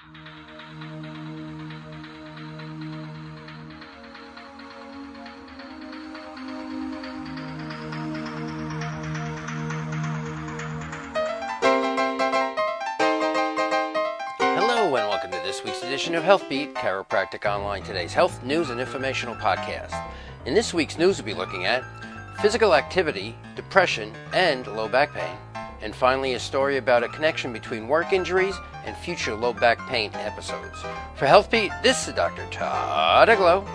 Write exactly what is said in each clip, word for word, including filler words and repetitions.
Hello and welcome to this week's edition of HealthBeat, Chiropractic Online, today's health, news, and informational podcast. In this week's news, we'll be looking at physical activity, depression, and low back pain. And finally, a story about a connection between work injuries and future low back pain episodes. For HealthBeat, this is Doctor Todd Eglow.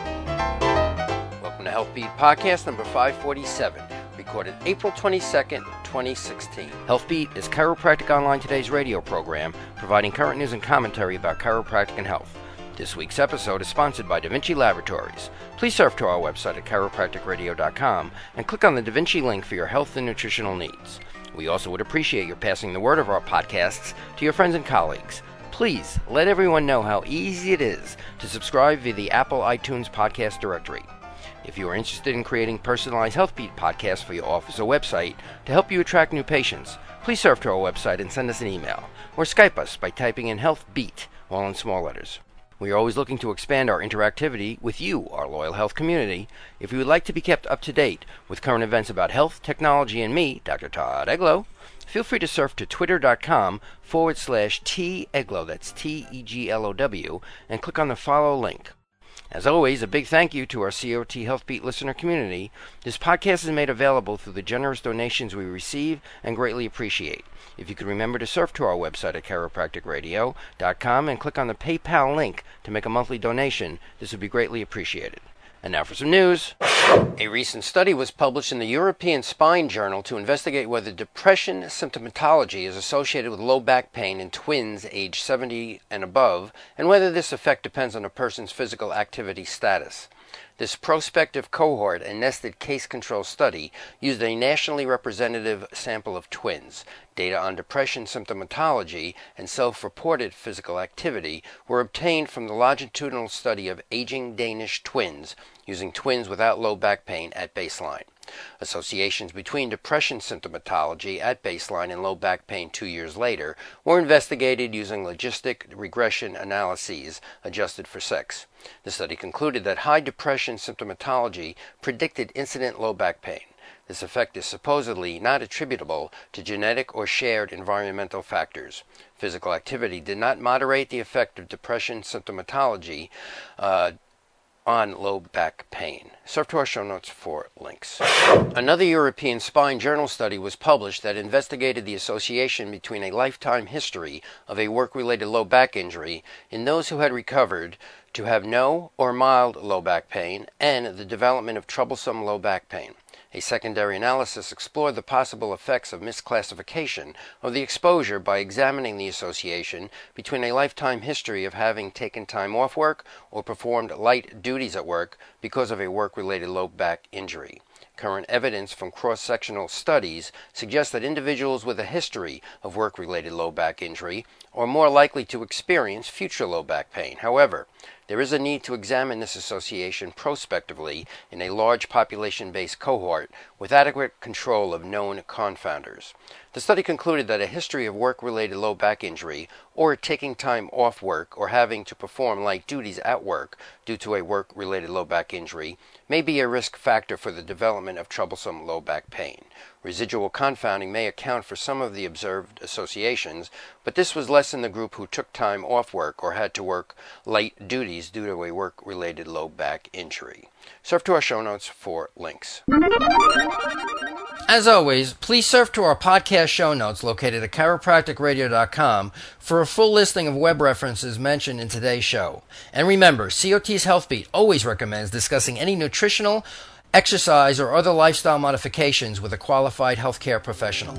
Welcome to HealthBeat Podcast number five forty-seven, recorded April twenty-second, twenty sixteen. HealthBeat is Chiropractic Online Today's radio program, providing current news and commentary about chiropractic and health. This week's episode is sponsored by Da Vinci Laboratories. Please surf to our website at chiropractic radio dot com and click on the Da Vinci link for your health and nutritional needs. We also would appreciate your passing the word of our podcasts to your friends and colleagues. Please let everyone know how easy it is to subscribe via the Apple iTunes podcast directory. If you are interested in creating personalized HealthBeat podcasts for your office or website to help you attract new patients, please surf to our website and send us an email, or Skype us by typing in HealthBeat, all in small letters. We are always looking to expand our interactivity with you, our loyal health community. If you would like to be kept up to date with current events about health, technology, and me, Doctor Todd Eglow, feel free to surf to twitter.com forward slash T Eglow, that's T E G L O W, and click on the follow link. As always, a big thank you to our C O T HealthBeat listener community. This podcast is made available through the generous donations we receive and greatly appreciate. If you could remember to surf to our website at chiropractic radio dot com and click on the PayPal link to make a monthly donation, this would be greatly appreciated. And now for some news. A recent study was published in the European Spine Journal to investigate whether depression symptomatology is associated with low back pain in twins aged seventy and above, and whether this effect depends on a person's physical activity status. This prospective cohort and nested case control study used a nationally representative sample of twins. Data on depression symptomatology and self-reported physical activity were obtained from the longitudinal study of aging Danish twins using twins without low back pain at baseline. Associations between depression symptomatology at baseline and low back pain two years later were investigated using logistic regression analyses adjusted for sex. The study concluded that high depression symptomatology predicted incident low back pain. This effect is supposedly not attributable to genetic or shared environmental factors. Physical activity did not moderate the effect of depression symptomatology uh, on low back pain. Surf to our show notes for links. Another European Spine Journal study was published that investigated the association between a lifetime history of a work-related low back injury in those who had recovered to have no or mild low back pain and the development of troublesome low back pain. A secondary analysis explored the possible effects of misclassification of the exposure by examining the association between a lifetime history of having taken time off work or performed light duties at work because of a work-related low back injury. Current evidence from cross-sectional studies suggests that individuals with a history of work-related low back injury are more likely to experience future low back pain. However, there is a need to examine this association prospectively in a large population-based cohort with adequate control of known confounders. The study concluded that a history of work-related low back injury, or taking time off work or having to perform light duties at work due to a work-related low back injury, may be a risk factor for the development of troublesome low back pain. Residual confounding may account for some of the observed associations, but this was less in the group who took time off work or had to work light duties due to a work-related low back injury. Surf to our show notes for links. As always, please surf to our podcast show notes located at chiropractic radio dot com for a full listing of web references mentioned in today's show. And remember, C O T's HealthBeat always recommends discussing any nutritional, exercise, or other lifestyle modifications with a qualified healthcare professional.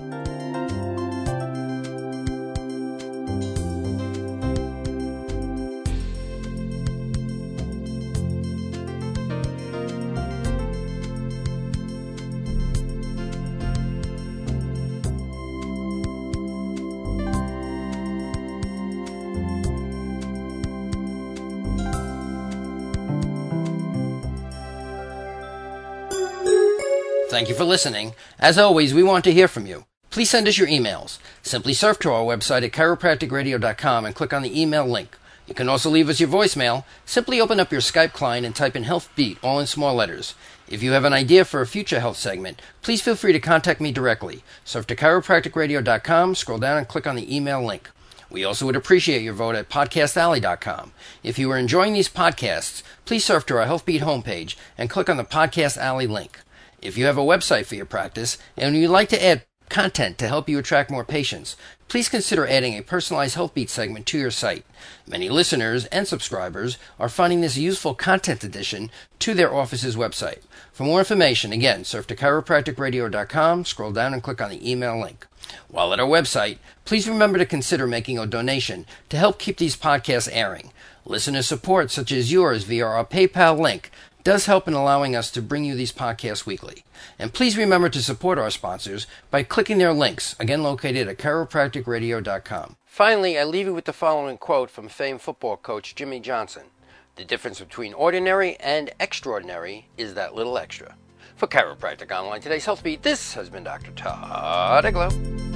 Thank you for listening. As always, we want to hear from you. Please send us your emails. Simply surf to our website at chiropractic radio dot com and click on the email link. You can also leave us your voicemail. Simply open up your Skype client and type in HealthBeat, all in small letters. If you have an idea for a future health segment, please feel free to contact me directly. Surf to chiropractic radio dot com, scroll down and click on the email link. We also would appreciate your vote at podcast alley dot com. If you are enjoying these podcasts, please surf to our HealthBeat homepage and click on the Podcast Alley link. If you have a website for your practice and you'd like to add content to help you attract more patients, please consider adding a personalized HealthBeat segment to your site. Many listeners and subscribers are finding this useful content addition to their office's website. For more information, again, surf to chiropractic radio dot com, scroll down and click on the email link. While at our website, please remember to consider making a donation to help keep these podcasts airing. Listener support, such as yours via our PayPal link, does help in allowing us to bring you these podcasts weekly. And please remember to support our sponsors by clicking their links, again located at chiropractic radio dot com. Finally, I leave you with the following quote from famed football coach Jimmy Johnson. The difference between ordinary and extraordinary is that little extra. For Chiropractic Online, today's HealthBeat, this has been Doctor Todd Eglow.